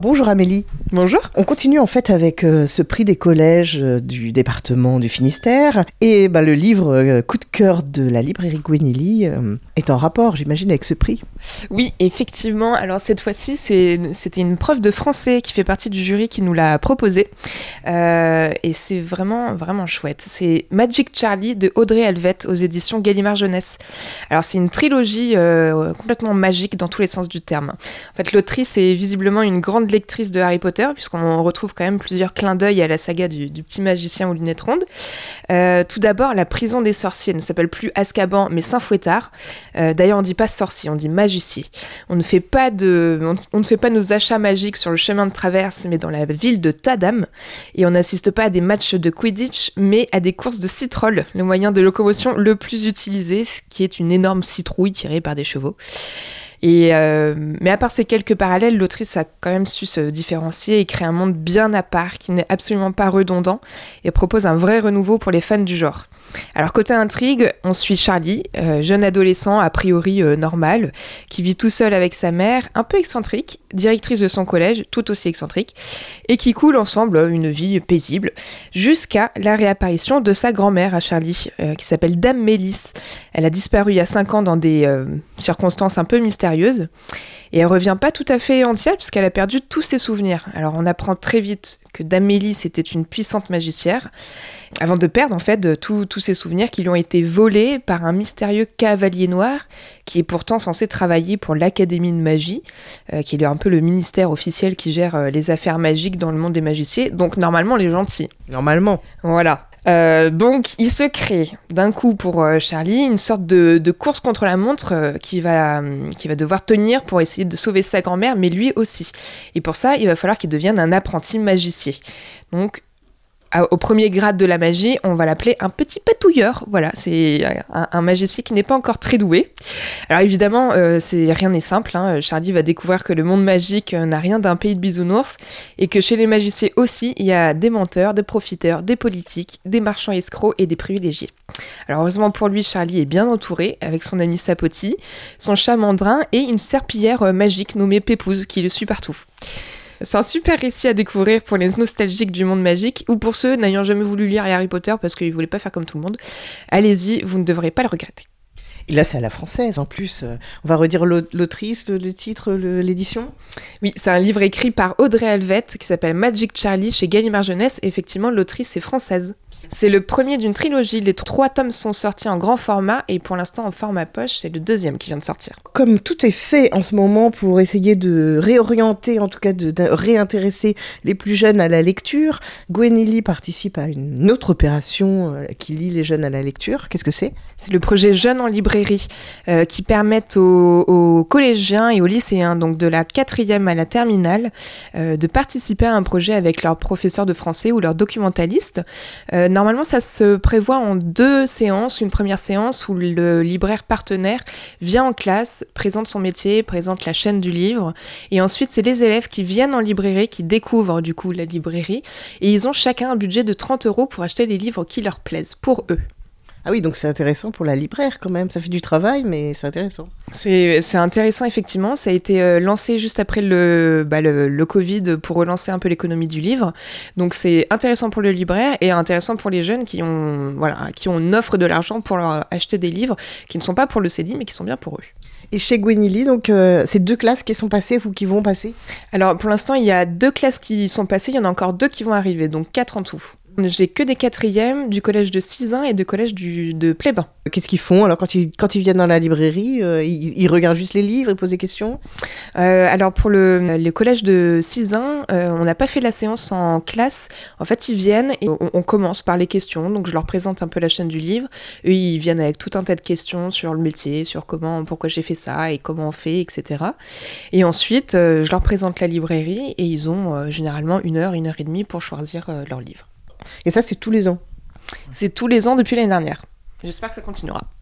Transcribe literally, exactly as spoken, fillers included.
Bonjour Amélie. Bonjour. On continue en fait avec euh, ce prix des collèges euh, du département du Finistère. Et bah, le livre euh, Coup de cœur de la librairie Gwenilly euh, est en rapport, j'imagine, avec ce prix. Oui, effectivement. Alors cette fois-ci, c'est, c'était une prof de français qui fait partie du jury qui nous l'a proposé. Euh, et c'est vraiment, vraiment chouette. C'est Magic Charlie de Audrey Helvet aux éditions Gallimard Jeunesse. Alors c'est une trilogie euh, complètement magique dans tous les sens du terme. En fait, l'autrice est visiblement une grande lectrice de Harry Potter, puisqu'on retrouve quand même plusieurs clins d'œil à la saga du, du petit magicien aux lunettes rondes. Euh, tout d'abord, la prison des sorciers ne s'appelle plus Azkaban, mais Saint-Fouettard. Euh, d'ailleurs, on ne dit pas sorcier, on dit magicien. On ne fait pas de, on, on ne fait pas nos achats magiques sur le chemin de traverse, mais dans la ville de Tadam. Et on n'assiste pas à des matchs de Quidditch, mais à des courses de citrolles, le moyen de locomotion le plus utilisé, ce qui est une énorme citrouille tirée par des chevaux. Et euh, mais à part ces quelques parallèles, l'autrice a quand même su se différencier et créer un monde bien à part qui n'est absolument pas redondant et propose un vrai renouveau pour les fans du genre. Alors côté intrigue, on suit Charlie, euh, jeune adolescent a priori euh, normal, qui vit tout seul avec sa mère, un peu excentrique, directrice de son collège, tout aussi excentrique, et qui coule ensemble une vie paisible, jusqu'à la réapparition de sa grand-mère à Charlie, euh, qui s'appelle Dame Mélisse. Elle a disparu il y a cinq ans dans des euh, circonstances un peu mystérieuses, et elle revient pas tout à fait entière puisqu'elle a perdu tous ses souvenirs. Alors on apprend très vite que Dame Mélisse était une puissante magicière, avant de perdre en fait de tous ses souvenirs qui lui ont été volés par un mystérieux cavalier noir qui est pourtant censé travailler pour l'Académie de magie, euh, qui est un peu le ministère officiel qui gère euh, les affaires magiques dans le monde des magiciens, donc normalement les gentils. Normalement. Voilà. Euh, donc, il se crée d'un coup pour euh, Charlie une sorte de, de course contre la montre euh, qui va, euh, qui va devoir tenir pour essayer de sauver sa grand-mère, mais lui aussi. Et pour ça, il va falloir qu'il devienne un apprenti magicien. Donc, à, au premier grade de la magie, on va l'appeler un petit patouilleur. Voilà, c'est un, un magicien qui n'est pas encore très doué. Alors évidemment, euh, c'est, rien n'est simple. Hein. Charlie va découvrir que le monde magique euh, n'a rien d'un pays de bisounours et que chez les magiciens aussi, il y a des menteurs, des profiteurs, des politiques, des marchands escrocs et des privilégiés. Alors heureusement pour lui, Charlie est bien entouré avec son ami Sapoti, son chat Mandrin et une serpillière euh, magique nommée Pépouze qui le suit partout. C'est un super récit à découvrir pour les nostalgiques du monde magique ou pour ceux n'ayant jamais voulu lire Harry Potter parce qu'ils ne voulaient pas faire comme tout le monde. Allez-y, vous ne devrez pas le regretter. Et là, c'est à la française en plus. On va redire l'autrice, le titre, le, l'édition. Oui, c'est un livre écrit par Audrey Helvet qui s'appelle Magic Charlie chez Gallimard Jeunesse. Et effectivement, l'autrice est française. C'est le premier d'une trilogie. Les trois tomes sont sortis en grand format et pour l'instant en format poche, c'est le deuxième qui vient de sortir. Comme tout est fait en ce moment pour essayer de réorienter, en tout cas de, de réintéresser les plus jeunes à la lecture, Gwenilly participe à une autre opération euh, qui lie les jeunes à la lecture. Qu'est-ce que c'est ? C'est le projet Jeunes en librairie euh, qui permet aux, aux collégiens et aux lycéens, donc de la quatrième à la terminale, euh, de participer à un projet avec leurs professeurs de français ou leurs documentalistes. Euh, Normalement, ça se prévoit en deux séances. Une première séance où le libraire partenaire vient en classe, présente son métier, présente la chaîne du livre. Et ensuite, c'est les élèves qui viennent en librairie, qui découvrent du coup la librairie. Et ils ont chacun un budget de trente euros pour acheter les livres qui leur plaisent, pour eux. Ah oui, donc c'est intéressant pour la libraire quand même. Ça fait du travail, mais c'est intéressant. C'est, c'est intéressant, effectivement. Ça a été euh, lancé juste après le, bah, le, le Covid pour relancer un peu l'économie du livre. Donc c'est intéressant pour le libraire et intéressant pour les jeunes qui ont, voilà, qui ont une offre de l'argent pour leur acheter des livres qui ne sont pas pour le C D I, mais qui sont bien pour eux. Et chez Gwenilly, donc, euh, c'est deux classes qui sont passées ou qui vont passer ? Alors pour l'instant, il y a deux classes qui sont passées. Il y en a encore deux qui vont arriver, donc quatre en tout. J'ai que des quatrièmes du collège de Sizun et du collège du, de Plébin. Qu'est-ce qu'ils font alors quand ils, quand ils viennent dans la librairie euh, ils, ils regardent juste les livres, ils posent des questions euh, Alors pour le, le collège de Sizun, euh, on n'a pas fait la séance en classe. En fait, ils viennent et on, on commence par les questions. Donc je leur présente un peu la chaîne du livre. Eux, ils viennent avec tout un tas de questions sur le métier, sur comment, pourquoi j'ai fait ça et comment on fait, et cetera. Et ensuite, euh, je leur présente la librairie et ils ont euh, généralement une heure, une heure et demie pour choisir euh, leur livre. Et ça, c'est tous les ans ? C'est tous les ans depuis l'année dernière. J'espère que ça continuera.